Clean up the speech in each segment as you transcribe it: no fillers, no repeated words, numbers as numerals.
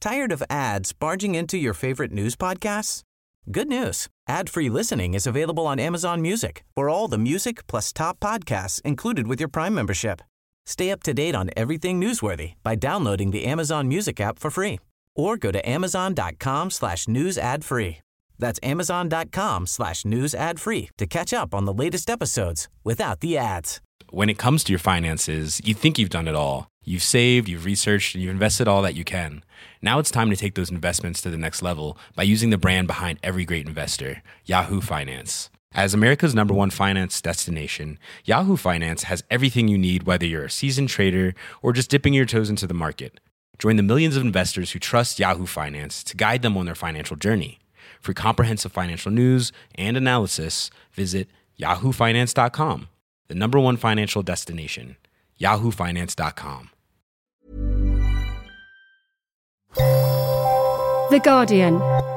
Tired of ads barging into your favorite news podcasts? Good news. Ad-free listening is available on Amazon Music for all the music plus top podcasts included with your Prime membership. Stay up to date on everything newsworthy by downloading the Amazon Music app for free or go to amazon.com/news ad free. That's amazon.com/news ad free to catch up on the latest episodes without the ads. When it comes to your finances, you think you've done it all. You've saved, you've researched, and you've invested all that you can. Now it's time to take those investments to the next level by using the brand behind every great investor, Yahoo Finance. As America's #1 finance destination, Yahoo Finance has everything you need, whether you're a seasoned trader or just dipping your toes into the market. Join the millions of investors who trust Yahoo Finance to guide them on their financial journey. For comprehensive financial news and analysis, visit yahoofinance.com, the #1 financial destination, yahoofinance.com. The Guardian.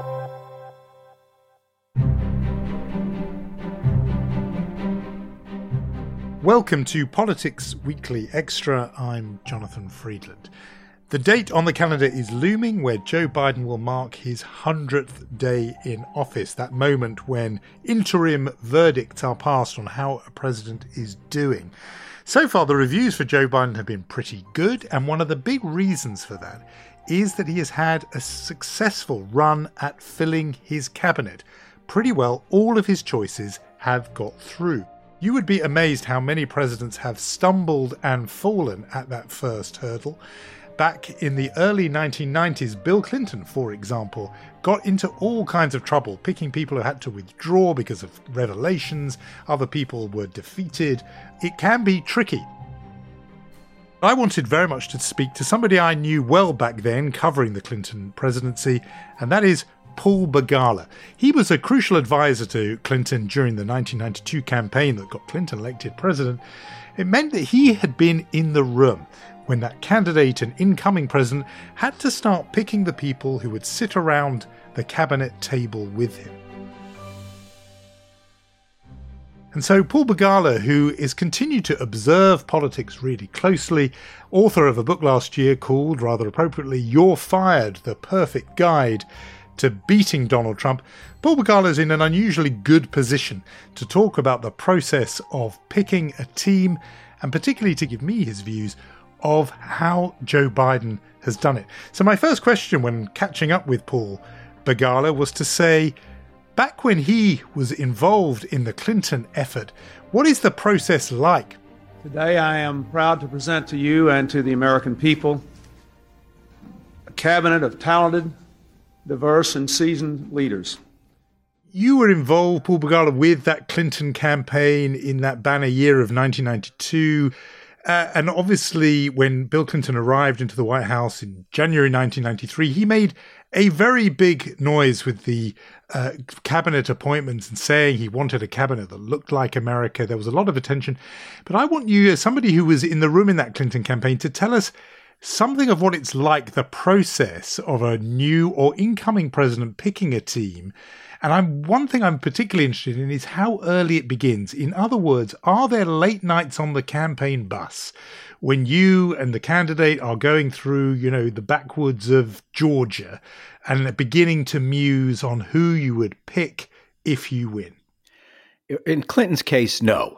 Welcome to Politics Weekly Extra. I'm Jonathan Friedland. The date on the calendar is looming where Joe Biden will mark his 100th day in office, that moment when interim verdicts are passed on how a president is doing. So far, the reviews for Joe Biden have been pretty good, and one of the big reasons for that is that he has had a successful run at filling his cabinet. Pretty well all of his choices have got through. You would be amazed how many presidents have stumbled and fallen at that first hurdle. Back in the early 1990s, Bill Clinton, for example, got into all kinds of trouble, picking people who had to withdraw because of revelations. Other people were defeated. It can be tricky. I wanted very much to speak to somebody I knew well back then, covering the Clinton presidency, and that is Paul Begala. He was a crucial advisor to Clinton during the 1992 campaign that got Clinton elected president. It meant that he had been in the room when that candidate and incoming president had to start picking the people who would sit around the cabinet table with him. And so Paul Begala, who is continued to observe politics really closely, author of a book last year called, rather appropriately, You're Fired, The Perfect Guide to Beating Donald Trump, Paul Begala is in an unusually good position to talk about the process of picking a team, and particularly to give me his views of how Joe Biden has done it. So my first question when catching up with Paul Begala was to say, back when he was involved in the Clinton effort, what is the process like? Today I am proud to present to you and to the American people a cabinet of talented, diverse, and seasoned leaders. You were involved, Paul Begala, with that Clinton campaign in that banner year of 1992. And obviously, when Bill Clinton arrived into the White House in January 1993, he made a very big noise with the cabinet appointments and saying he wanted a cabinet that looked like America. There was a lot of attention. But I want you, as somebody who was in the room in that Clinton campaign, to tell us something of what it's like, the process of a new or incoming president picking a team. And one thing I'm particularly interested in is how early it begins. In other words, are there late nights on the campaign bus when you and the candidate are going through, the backwoods of Georgia and beginning to muse on who you would pick if you win? In Clinton's case, no.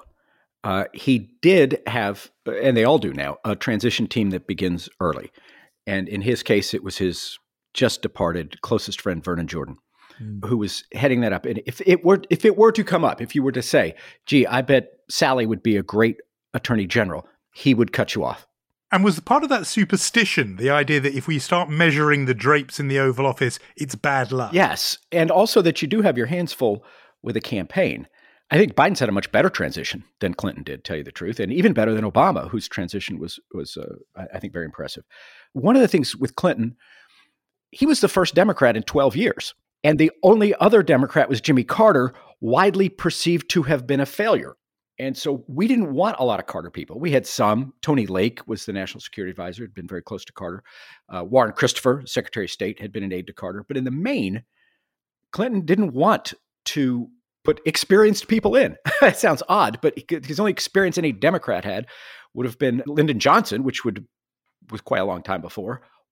He did have, and they all do now, a transition team that begins early. And in his case, it was his just departed closest friend, Vernon Jordan, who was heading that up. And if it were to come up, if you were to say, gee, I bet Sally would be a great attorney general, he would cut you off. And was part of that superstition, the idea that if we start measuring the drapes in the Oval Office, it's bad luck? Yes. And also that you do have your hands full with a campaign. I think Biden's had a much better transition than Clinton did, tell you the truth, and even better than Obama, whose transition was I think, very impressive. One of the things with Clinton, he was the first Democrat in 12 years. And the only other Democrat was Jimmy Carter, widely perceived to have been a failure. And so we didn't want a lot of Carter people. We had some. Tony Lake was the national security advisor, had been very close to Carter. Warren Christopher, Secretary of State, had been an aide to Carter. But in the main, Clinton didn't want to put experienced people in. It sounds odd, but his only experience any Democrat had would have been Lyndon Johnson, which was quite a long time before,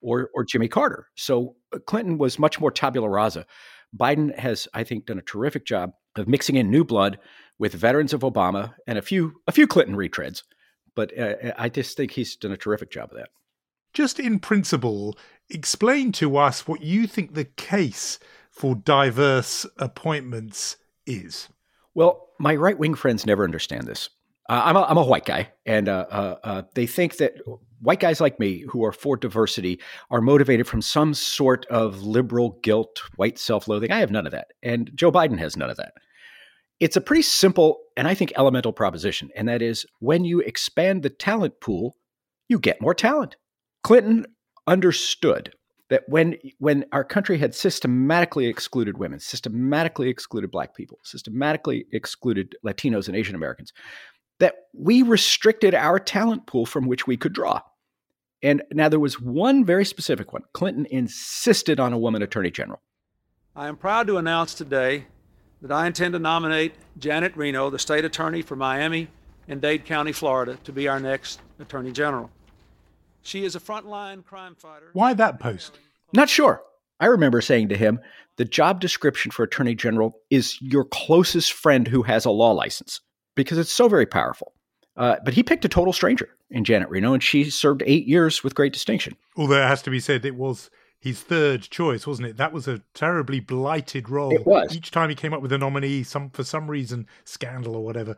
or Jimmy Carter. So Clinton was much more tabula rasa. Biden has, I think, done a terrific job of mixing in new blood with veterans of Obama and a few Clinton retreads. But I just think he's done a terrific job of that. Just in principle, explain to us what you think the case for diverse appointments is. Well, my right-wing friends never understand this. I'm a white guy, and they think that white guys like me who are for diversity are motivated from some sort of liberal guilt, white self-loathing. I have none of that, and Joe Biden has none of that. It's a pretty simple and I think elemental proposition, and that is when you expand the talent pool, you get more talent. Clinton understood that when our country had systematically excluded women, systematically excluded Black people, systematically excluded Latinos and Asian Americans, that we restricted our talent pool from which we could draw. And now there was one very specific one. Clinton insisted on a woman attorney general. I am proud to announce today that I intend to nominate Janet Reno, the state attorney for Miami and Dade County, Florida, to be our next attorney general. She is a frontline crime fighter. Why that post? Not sure. I remember saying to him, the job description for attorney general is your closest friend who has a law license, because it's so very powerful. But he picked a total stranger in Janet Reno, and she served 8 years with great distinction. Although it has to be said, it was his third choice, wasn't it? That was a terribly blighted role. It was. Each time he came up with a nominee, for some reason, scandal or whatever,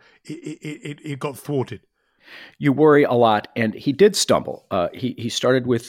it got thwarted. You worry a lot, and he did stumble. He started with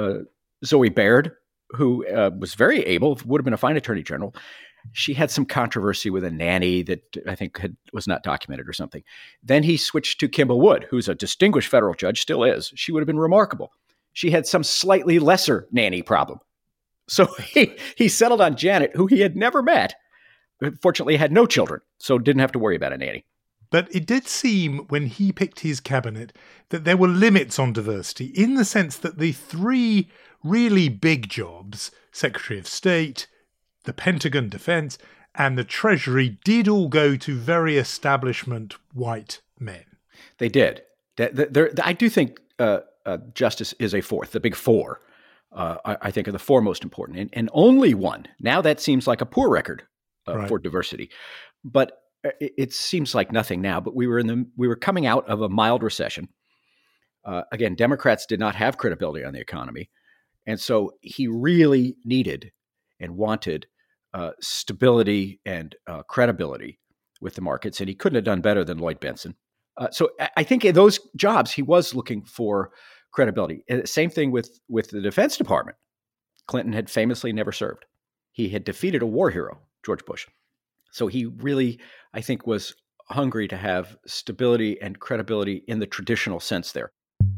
Zoe Baird, who was very able, would have been a fine attorney general. She had some controversy with a nanny that I think was not documented or something. Then he switched to Kimba Wood, who's a distinguished federal judge, still is. She would have been remarkable. She had some slightly lesser nanny problem. So he settled on Janet, who he had never met. Fortunately, had no children, so didn't have to worry about a nanny. But it did seem, when he picked his cabinet, that there were limits on diversity, in the sense that the three really big jobs, Secretary of State, the Pentagon, Defense, and the Treasury, did all go to very establishment white men. They did. I do think justice is a fourth, the big four, I think are the four most important, and only one. Now that seems like a poor record for diversity, but it seems like nothing now. But we were coming out of a mild recession. Again, Democrats did not have credibility on the economy, and so he really needed and wanted stability and credibility with the markets, and he couldn't have done better than Lloyd Bentsen. So I think in those jobs, he was looking for credibility. And same thing with the Defense Department. Clinton had famously never served. He had defeated a war hero, George Bush. So he really, I think, was hungry to have stability and credibility in the traditional sense there.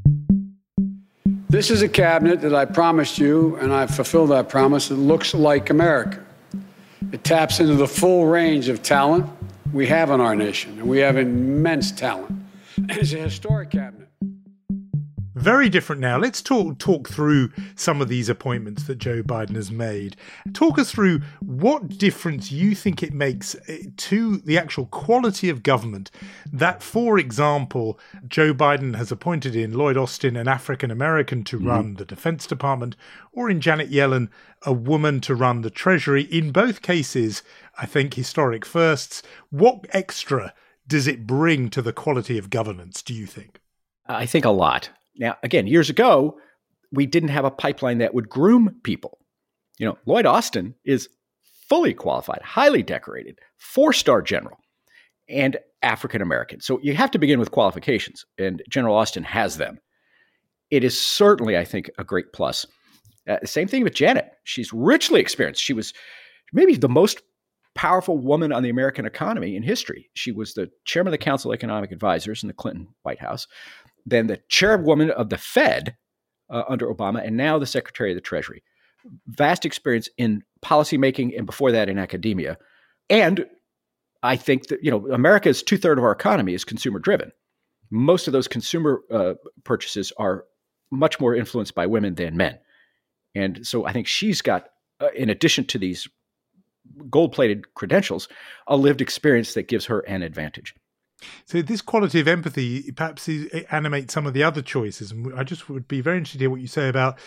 This is a cabinet that I promised you, and I've fulfilled that promise. It looks like America. It taps into the full range of talent we have in our nation, and we have immense talent. It's a historic cabinet. Very different now. Let's talk through some of these appointments that Joe Biden has made. Talk us through what difference you think it makes to the actual quality of government that, for example, Joe Biden has appointed in Lloyd Austin an African American to run the Defense Department, or in Janet Yellen a woman to run the Treasury. In both cases, I think historic firsts. What extra does it bring to the quality of governance, do you think? I think a lot. Now, again, years ago, we didn't have a pipeline that would groom people. You know, Lloyd Austin is fully qualified, highly decorated, 4-star general, and African American. So you have to begin with qualifications, and General Austin has them. It is certainly, I think, a great plus. Same thing with Janet. She's richly experienced. She was maybe the most powerful woman on the American economy in history. She was the chairman of the Council of Economic Advisors in the Clinton White House, then the chairwoman of the Fed under Obama, and now the Secretary of the Treasury. Vast experience in policymaking and before that in academia. And I think that, you know, America's 2/3 of our economy is consumer driven. Most of those consumer purchases are much more influenced by women than men. And so I think she's got, in addition to these gold-plated credentials, a lived experience that gives her an advantage. So this quality of empathy perhaps animates some of the other choices. And I just would be very interested to hear what you say about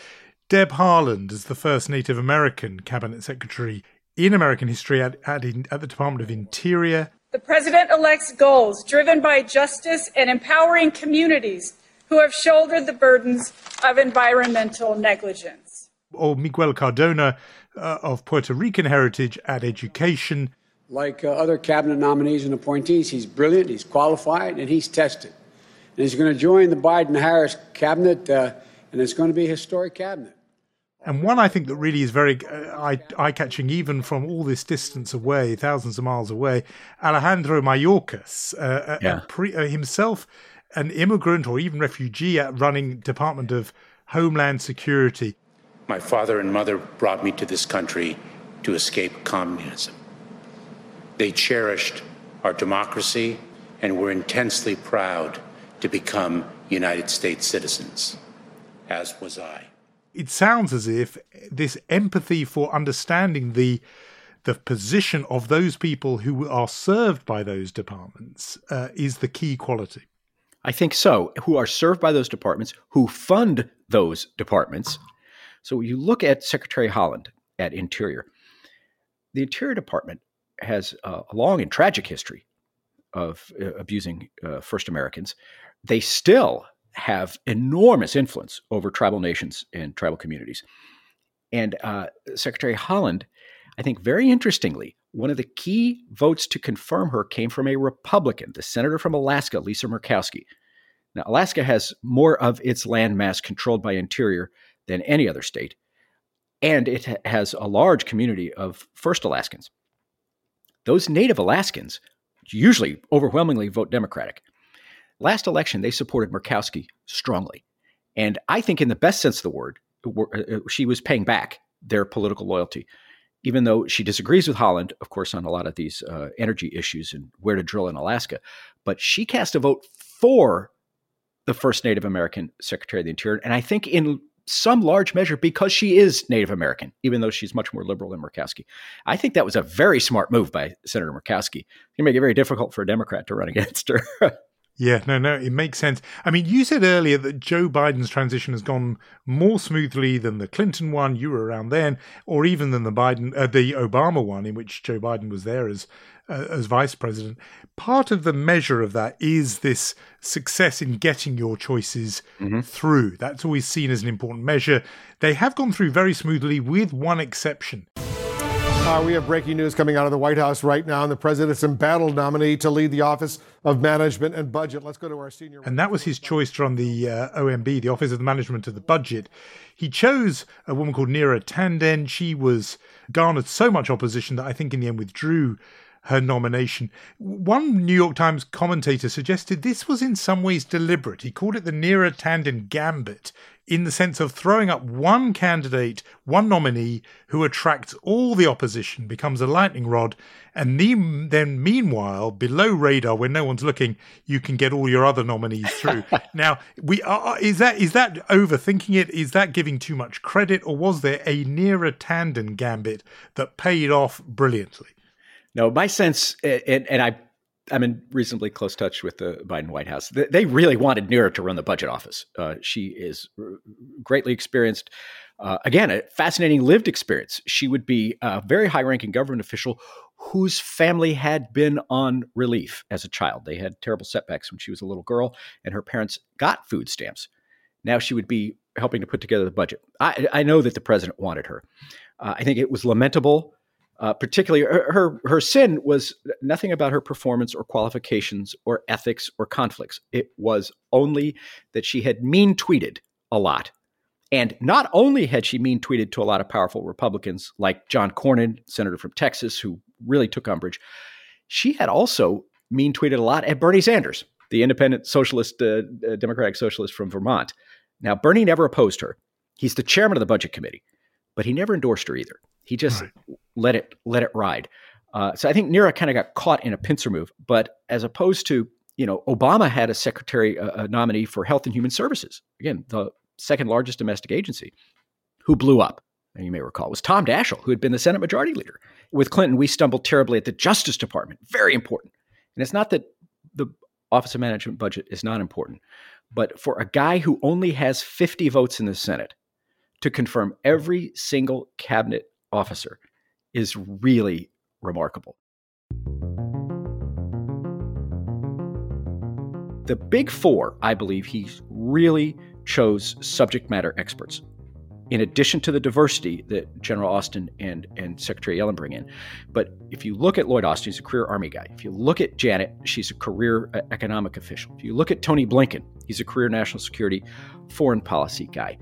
Deb Haaland as the first Native American cabinet secretary in American history at the Department of Interior. The president-elect's goals, driven by justice and empowering communities who have shouldered the burdens of environmental negligence. Or Miguel Cardona of Puerto Rican heritage at education. Like other cabinet nominees and appointees, he's brilliant, he's qualified, and he's tested. And he's going to join the Biden-Harris cabinet, and it's going to be a historic cabinet. And one I think that really is very eye-catching, even from all this distance away, thousands of miles away, Alejandro Mayorkas, himself an immigrant or even refugee running Department of Homeland Security. My father and mother brought me to this country to escape communism. They cherished our democracy and were intensely proud to become United States citizens, as was I. It sounds as if this empathy for understanding the position of those people who are served by those departments is the key quality. I think so. Who are served by those departments, who fund those departments. So you look at Secretary Haaland at Interior. The Interior Department has a long and tragic history of abusing First Americans. They still have enormous influence over tribal nations and tribal communities. And Secretary Haaland, I think very interestingly, one of the key votes to confirm her came from a Republican, the senator from Alaska, Lisa Murkowski. Now, Alaska has more of its land mass controlled by Interior than any other state, and it has a large community of First Alaskans. Those Native Alaskans usually overwhelmingly vote Democratic. Last election, they supported Murkowski strongly. And I think in the best sense of the word, she was paying back their political loyalty, even though she disagrees with Haaland, of course, on a lot of these energy issues and where to drill in Alaska. But she cast a vote for the first Native American Secretary of the Interior. And I think in some large measure because she is Native American, even though she's much more liberal than Murkowski. I think that was a very smart move by Senator Murkowski. It can make it very difficult for a Democrat to run against her. Yeah, no, it makes sense. I mean, you said earlier that Joe Biden's transition has gone more smoothly than the Clinton one, you were around then, or even than the Obama one, in which Joe Biden was there as vice president. Part of the measure of that is this success in getting your choices through. That's always seen as an important measure. They have gone through very smoothly, with one exception. We have breaking news coming out of the White House right now, and the president's embattled nominee to lead the Office of Management and Budget. Let's go to our senior. And that was his choice to run the OMB, the Office of the Management of the Budget. He chose a woman called Neera Tanden. She was garnered so much opposition that I think in the end withdrew her nomination. One New York Times commentator suggested this was in some ways deliberate. He called it the Neera Tanden gambit, in the sense of throwing up one candidate, one nominee, who attracts all the opposition, becomes a lightning rod, and then meanwhile, below radar, when no one's looking, you can get all your other nominees through. Now, is that overthinking it? Is that giving too much credit? Or was there a Neera Tanden gambit that paid off brilliantly? No, my sense, and I'm in reasonably close touch with the Biden White House. They really wanted Neera to run the budget office. She is greatly experienced. Again, a fascinating lived experience. She would be a very high-ranking government official whose family had been on relief as a child. They had terrible setbacks when she was a little girl, and her parents got food stamps. Now she would be helping to put together the budget. I know that the president wanted her. I think it was lamentable. Particularly, her sin was nothing about her performance or qualifications or ethics or conflicts. It was only that she had mean tweeted a lot. And not only had she mean tweeted to a lot of powerful Republicans like John Cornyn, senator from Texas, who really took umbrage, she had also mean tweeted a lot at Bernie Sanders, the independent socialist, Democratic socialist from Vermont. Now, Bernie never opposed her. He's the chairman of the budget committee, but he never endorsed her either. He just let it ride. So I think Neera kind of got caught in a pincer move. But as opposed to, Obama had a secretary, a nominee for Health and Human Services, again, the second largest domestic agency, who blew up. And you may recall, it was Tom Daschle, who had been the Senate Majority Leader. With Clinton, we stumbled terribly at the Justice Department. Very important. And it's not that the Office of Management Budget is not important, but for a guy who only has 50 votes in the Senate to confirm every single cabinet officer is really remarkable. The Big Four, I believe he really chose subject matter experts, in addition to the diversity that General Austin and Secretary Yellen bring in. But if you look at Lloyd Austin, he's a career Army guy. If you look at Janet, she's a career economic official. If you look at Tony Blinken, he's a career national security foreign policy guy.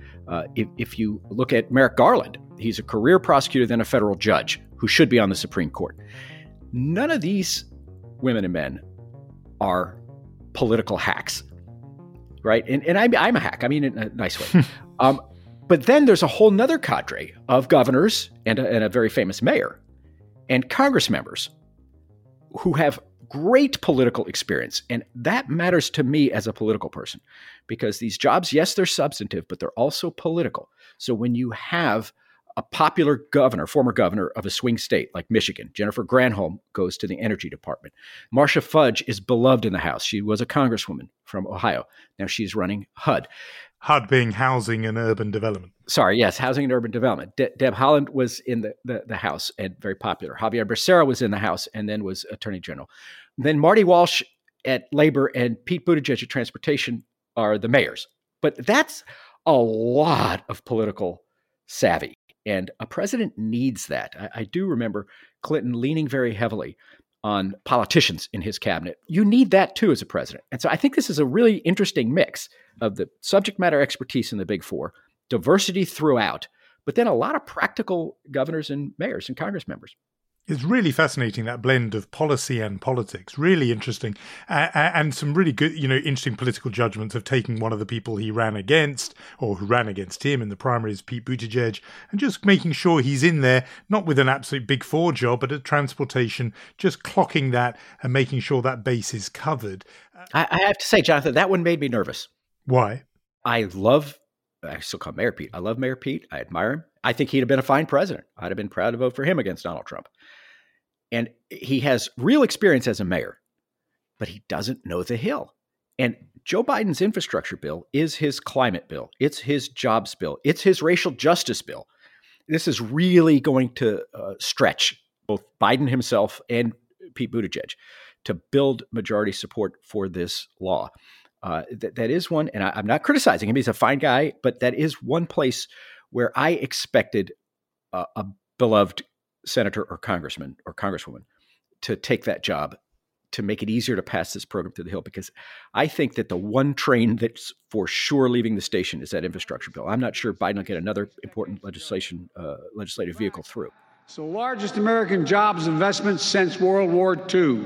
If you look at Merrick Garland, he's a career prosecutor, then a federal judge who should be on the Supreme Court. None of these women and men are political hacks, right? And I'm a hack. I mean, in a nice way. But then there's a whole nother cadre of governors and a very famous mayor and Congress members who have great political experience. And that matters to me as a political person, because these jobs, yes, they're substantive, but they're also political. So when you have a popular governor, former governor of a swing state like Michigan, Jennifer Granholm goes to the Energy Department. Marcia Fudge is beloved in the House. She was a congresswoman from Ohio. Now she's running HUD. HUD being Housing and Urban Development. Sorry, yes, Housing and Urban Development. Deb Haaland was in the House and very popular. Javier Becerra was in the House and then was Attorney General. Then Marty Walsh at Labor and Pete Buttigieg at Transportation are the mayors. But that's a lot of political savvy. And a president needs that. I do remember Clinton leaning very heavily on politicians in his cabinet. You need that too as a president. And so I think this is a really interesting mix of the subject matter expertise in the Big Four, diversity throughout, but then a lot of practical governors and mayors and Congress members. It's really fascinating, that blend of policy and politics. Really interesting. And some really good, interesting political judgments of taking one of the people he ran against, or who ran against him in the primaries, Pete Buttigieg, and just making sure he's in there, not with an absolute Big Four job, but at transportation, just clocking that and making sure that base is covered. I have to say, Jonathan, that one made me nervous. Why? I still call him Mayor Pete. I love Mayor Pete. I admire him. I think he'd have been a fine president. I'd have been proud to vote for him against Donald Trump. And he has real experience as a mayor, but he doesn't know the Hill. And Joe Biden's infrastructure bill is his climate bill. It's his jobs bill. It's his racial justice bill. This is really going to stretch both Biden himself and Pete Buttigieg to build majority support for this law. That is one, and I'm not criticizing him. He's a fine guy, but that is one place where I expected a beloved senator or congressman or congresswoman to take that job, to make it easier to pass this program through the Hill, because I think that the one train that's for sure leaving the station is that infrastructure bill. I'm not sure Biden will get another important legislative vehicle through. It's the largest American jobs investment since World War II.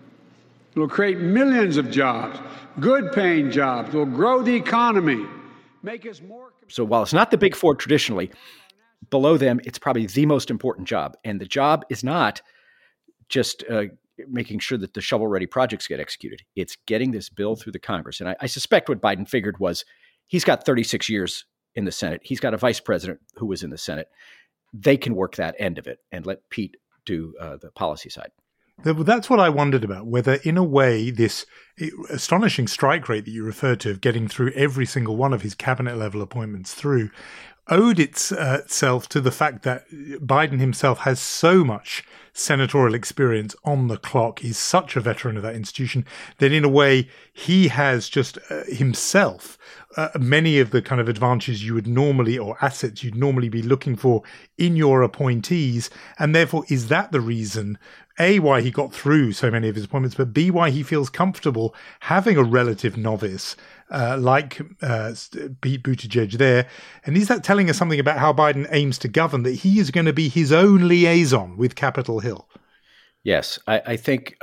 It will create millions of jobs, good-paying jobs. It will grow the economy, make us more. So while it's not the Big Four traditionally, below them, it's probably the most important job. And the job is not just making sure that the shovel-ready projects get executed. It's getting this bill through the Congress. And I suspect what Biden figured was he's got 36 years in the Senate. He's got a vice president who was in the Senate. They can work that end of it and let Pete do the policy side. That's what I wondered about, whether in a way this astonishing strike rate that you referred to of getting through every single one of his cabinet level appointments through owed itself to the fact that Biden himself has so much senatorial experience on the clock, is such a veteran of that institution, that in a way he has just himself many of the kind of advantages you would normally, or assets you'd normally be looking for in your appointees. And therefore, is that the reason, A, why he got through so many of his appointments, but B, why he feels comfortable having a relative novice like Pete Buttigieg there? And is that telling us something about how Biden aims to govern, that he is going to be his own liaison with Capitol Hill? Yes, I think,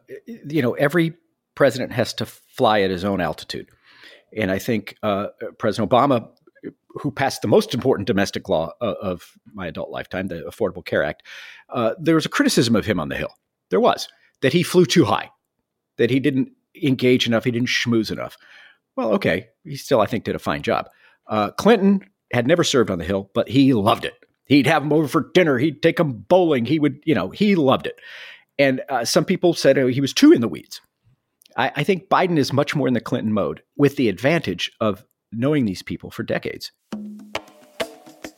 every president has to fly at his own altitude. And I think President Obama, who passed the most important domestic law of my adult lifetime, the Affordable Care Act, there was a criticism of him on the Hill. There was, that he flew too high, that he didn't engage enough, he didn't schmooze enough. Well, okay, he still, I think, did a fine job. Clinton had never served on the Hill, but he loved it. He'd have him over for dinner. He'd take him bowling. He would, he loved it. And some people said he was too in the weeds. I think Biden is much more in the Clinton mode, with the advantage of knowing these people for decades.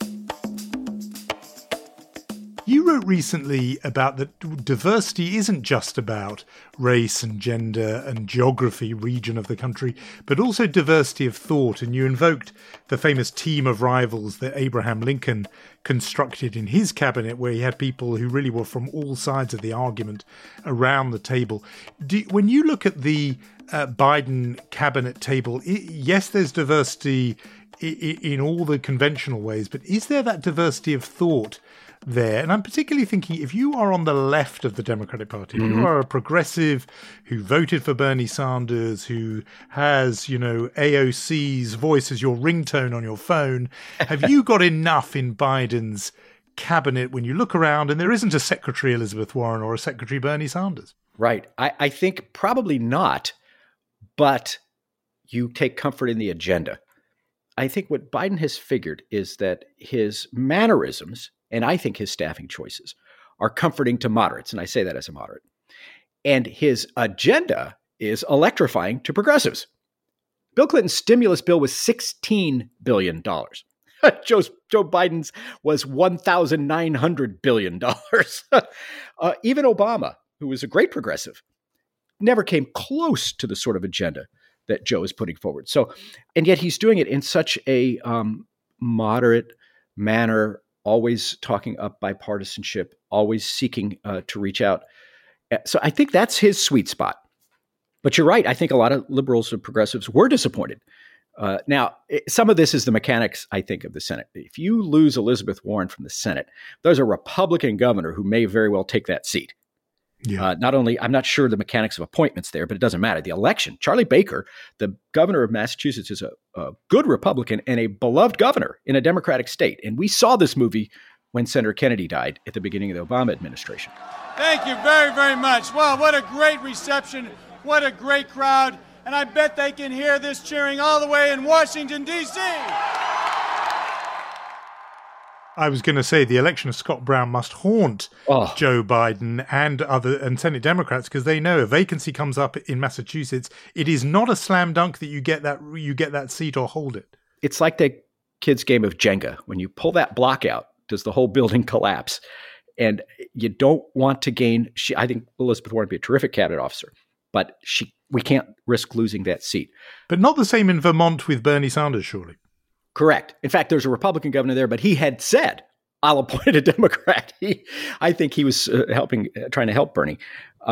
You wrote recently about that diversity isn't just about race and gender and geography, region of the country, but also diversity of thought. And you invoked the famous team of rivals that Abraham Lincoln constructed in his cabinet, where he had people who really were from all sides of the argument around the table. When you look at the Biden cabinet table, yes, there's diversity in all the conventional ways, but is there that diversity of thought there? And I'm particularly thinking, if you are on the left of the Democratic Party, if you are a progressive who voted for Bernie Sanders, who has, AOC's voice as your ringtone on your phone, have you got enough in Biden's cabinet when you look around and there isn't a Secretary Elizabeth Warren or a Secretary Bernie Sanders? Right. I think probably not, but you take comfort in the agenda. I think what Biden has figured is that his mannerisms, and I think his staffing choices, are comforting to moderates, and I say that as a moderate. And his agenda is electrifying to progressives. Bill Clinton's stimulus bill was $16 billion. Joe Biden's was $1,900 billion. Even Obama, who was a great progressive, never came close to the sort of agenda that Joe is putting forward. So, and yet he's doing it in such a moderate manner, always talking up bipartisanship, always seeking to reach out. So I think that's his sweet spot. But you're right. I think a lot of liberals and progressives were disappointed. Now, some of this is the mechanics, I think, of the Senate. If you lose Elizabeth Warren from the Senate, there's a Republican governor who may very well take that seat. Yeah. Not only, I'm not sure the mechanics of appointments there, but it doesn't matter. The election, Charlie Baker, the governor of Massachusetts, is a good Republican and a beloved governor in a Democratic state. And we saw this movie when Senator Kennedy died at the beginning of the Obama administration. Thank you very, very much. Wow, what a great reception. What a great crowd. And I bet they can hear this cheering all the way in Washington, D.C. I was going to say the election of Scott Brown must haunt Joe Biden and Senate Democrats, because they know a vacancy comes up in Massachusetts. It is not a slam dunk that you get that seat or hold it. It's like the kids' game of Jenga. When you pull that block out, does the whole building collapse? And you don't want to gain. I think Elizabeth Warren would be a terrific cabinet officer, but we can't risk losing that seat. But not the same in Vermont with Bernie Sanders, surely. Correct. In fact, there's a Republican governor there, but he had said, I'll appoint a Democrat. I think he was trying to help Bernie.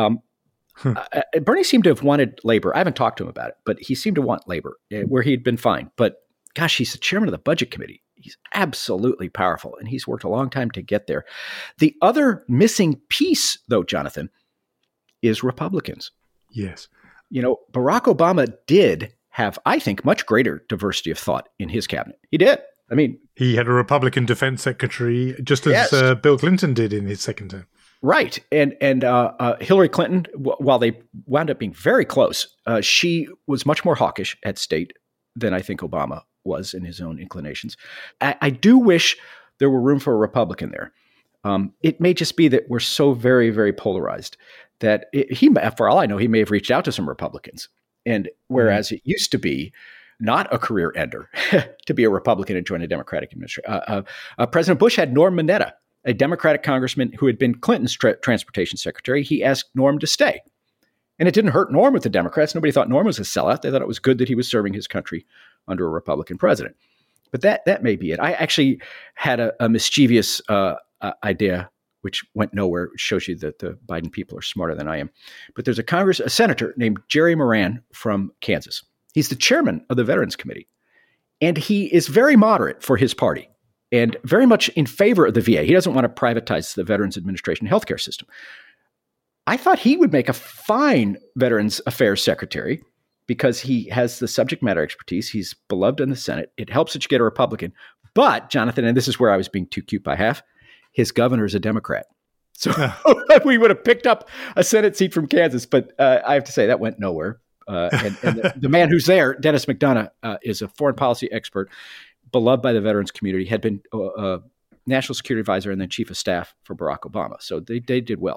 Bernie seemed to have wanted labor. I haven't talked to him about it, but he seemed to want labor where he'd been fine. But gosh, he's the chairman of the budget committee. He's absolutely powerful, and he's worked a long time to get there. The other missing piece, though, Jonathan, is Republicans. Yes. Barack Obama did have, I think, much greater diversity of thought in his cabinet. He did. I mean, he had a Republican defense secretary, just as Bill Clinton did in his second term. Right. And Hillary Clinton, while they wound up being very close, she was much more hawkish at state than I think Obama was in his own inclinations. I do wish there were room for a Republican there. It may just be that we're so very, very polarized that for all I know, he may have reached out to some Republicans. And whereas it used to be not a career ender to be a Republican and join a Democratic administration, President Bush had Norm Mineta, a Democratic congressman who had been Clinton's transportation secretary. He asked Norm to stay. And it didn't hurt Norm with the Democrats. Nobody thought Norm was a sellout. They thought it was good that he was serving his country under a Republican president. But that may be it. I actually had a mischievous idea, which went nowhere, which shows you that the Biden people are smarter than I am. But there's a senator named Jerry Moran from Kansas. He's the chairman of the Veterans Committee. And he is very moderate for his party and very much in favor of the VA. He doesn't want to privatize the Veterans Administration healthcare system. I thought he would make a fine Veterans Affairs secretary because he has the subject matter expertise. He's beloved in the Senate. It helps that you get a Republican. But, Jonathan, and this is where I was being too cute by half, his governor is a Democrat. So we would have picked up a Senate seat from Kansas. But I have to say that went nowhere. And the man who's there, Dennis McDonough, is a foreign policy expert, beloved by the veterans community, had been National Security Advisor and then Chief of Staff for Barack Obama. So they did well.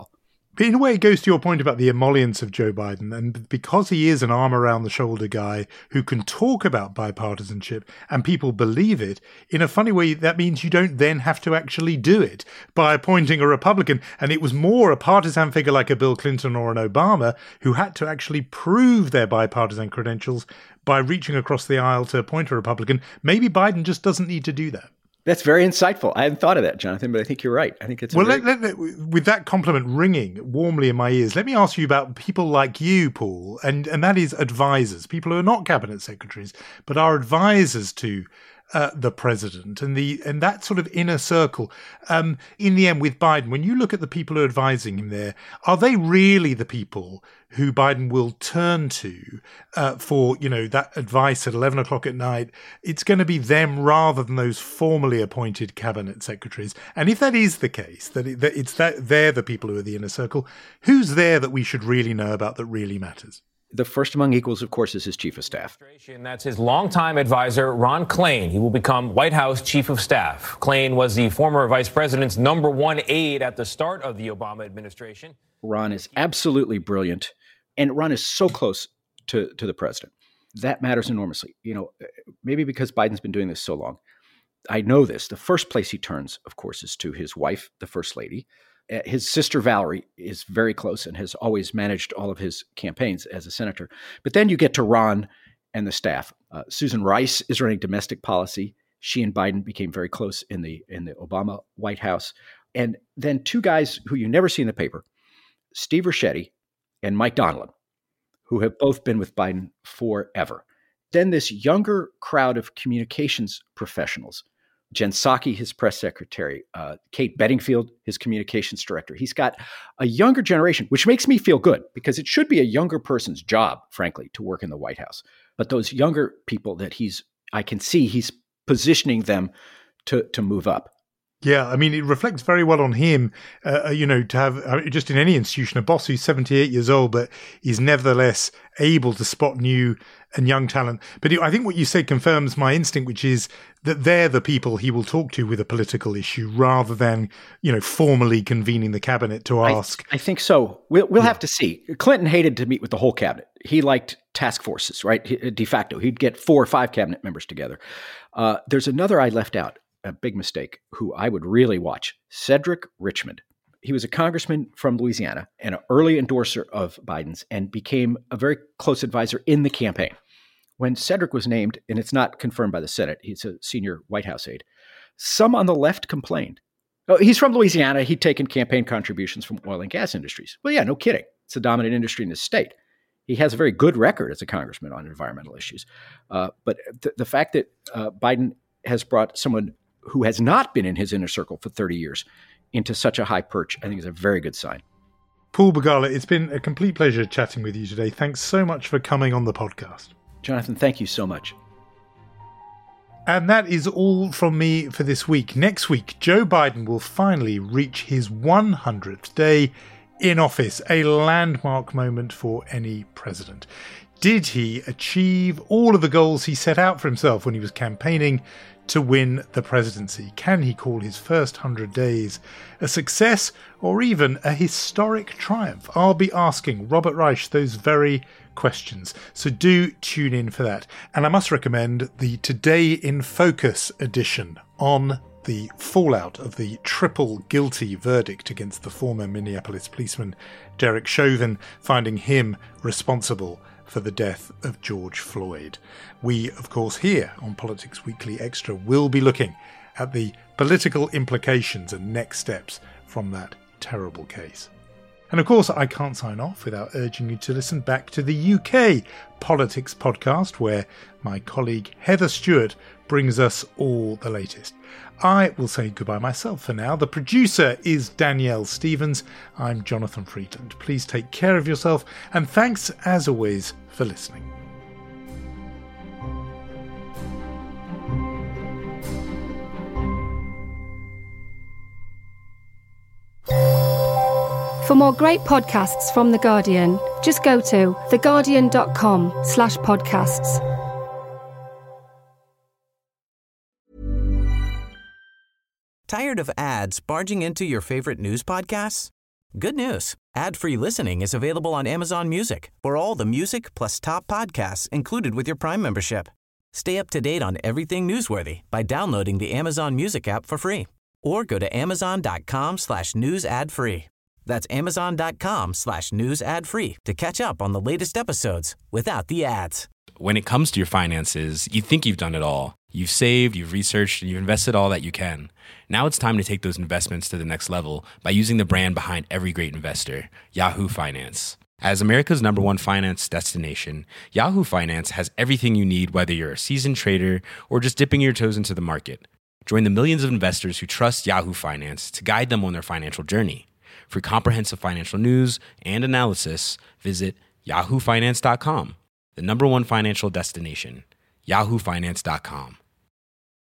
But in a way, it goes to your point about the emollients of Joe Biden. And because he is an arm-around-the-shoulder guy who can talk about bipartisanship and people believe it, in a funny way, that means you don't then have to actually do it by appointing a Republican. And it was more a partisan figure like a Bill Clinton or an Obama who had to actually prove their bipartisan credentials by reaching across the aisle to appoint a Republican. Maybe Biden just doesn't need to do that. That's very insightful. I hadn't thought of that, Jonathan, but I think you're right. I think it's with that compliment ringing warmly in my ears, let me ask you about people like you, Paul, and that is advisors, people who are not cabinet secretaries, but are advisors to the president and that sort of inner circle. In the end, with Biden, when you look at the people who are advising him there, are they really the people who Biden will turn to for, that advice at 11 o'clock at night? It's going to be them rather than those formally appointed cabinet secretaries. And if that is the case, that they're the people who are the inner circle, who's there that we should really know about that really matters? The first among equals, of course, is his chief of staff. That's his longtime advisor, Ron Klain. He will become White House chief of staff. Klain was the former vice president's #1 aide at the start of the Obama administration. Ron is absolutely brilliant, and Ron is so close to the president. That matters enormously. Maybe because Biden's been doing this so long. I know this. The first place he turns, of course, is to his wife, the first lady. His sister, Valerie, is very close and has always managed all of his campaigns as a senator. But then you get to Ron and the staff. Susan Rice is running domestic policy. She and Biden became very close in the Obama White House. And then two guys who you never see in the paper, Steve Ricchetti and Mike Donilon, who have both been with Biden forever. Then this younger crowd of communications professionals, Jen Psaki, his press secretary, Kate Bedingfield, his communications director. He's got a younger generation, which makes me feel good because it should be a younger person's job, frankly, to work in the White House. But those younger people that I can see he's positioning them to move up. Yeah, I mean, it reflects very well on him, to have, just in any institution, a boss who's 78 years old, but is nevertheless able to spot new and young talent. But I think what you said confirms my instinct, which is that they're the people he will talk to with a political issue rather than, formally convening the cabinet to ask. I think so. We'll have to see. Clinton hated to meet with the whole cabinet. He liked task forces, right? De facto. He'd get 4 or 5 cabinet members together. There's another I left out. A big mistake, who I would really watch, Cedric Richmond. He was a congressman from Louisiana and an early endorser of Biden's and became a very close advisor in the campaign. When Cedric was named, and it's not confirmed by the Senate, he's a senior White House aide, some on the left complained. Oh, he's from Louisiana. He'd taken campaign contributions from oil and gas industries. Well, yeah, no kidding. It's a dominant industry in the state. He has a very good record as a congressman on environmental issues. But the fact that Biden has brought someone who has not been in his inner circle for 30 years into such a high perch, I think is a very good sign. Paul Begala, it's been a complete pleasure chatting with you today. Thanks so much for coming on the podcast. Jonathan, thank you so much. And that is all from me for this week. Next week, Joe Biden will finally reach his 100th day in office, a landmark moment for any president. Did he achieve all of the goals he set out for himself when he was campaigning to win the presidency? Can he call his first 100 days a success or even a historic triumph? I'll be asking Robert Reich those very questions, so do tune in for that. And I must recommend the Today in Focus edition on the fallout of the triple guilty verdict against the former Minneapolis policeman Derek Chauvin, finding him responsible for the death of George Floyd. We, of course, here on Politics Weekly Extra will be looking at the political implications and next steps from that terrible case. And of course, I can't sign off without urging you to listen back to the UK Politics podcast, where my colleague Heather Stewart brings us all the latest. I will say goodbye myself for now. The producer is Danielle Stevens. I'm Jonathan Friedland. Please take care of yourself, and thanks, as always, for listening. For more great podcasts from The Guardian, just go to theguardian.com/podcasts. Tired of ads barging into your favorite news podcasts? Good news. Ad-free listening is available on Amazon Music for all the music plus top podcasts included with your Prime membership. Stay up to date on everything newsworthy by downloading the Amazon Music app for free or go to amazon.com/news ad free. That's amazon.com/news ad free to catch up on the latest episodes without the ads. When it comes to your finances, you think you've done it all. You've saved, you've researched, and you've invested all that you can. Now it's time to take those investments to the next level by using the brand behind every great investor, Yahoo Finance. As America's #1 finance destination, Yahoo Finance has everything you need, whether you're a seasoned trader or just dipping your toes into the market. Join the millions of investors who trust Yahoo Finance to guide them on their financial journey. For comprehensive financial news and analysis, visit yahoofinance.com, the #1 financial destination, yahoofinance.com.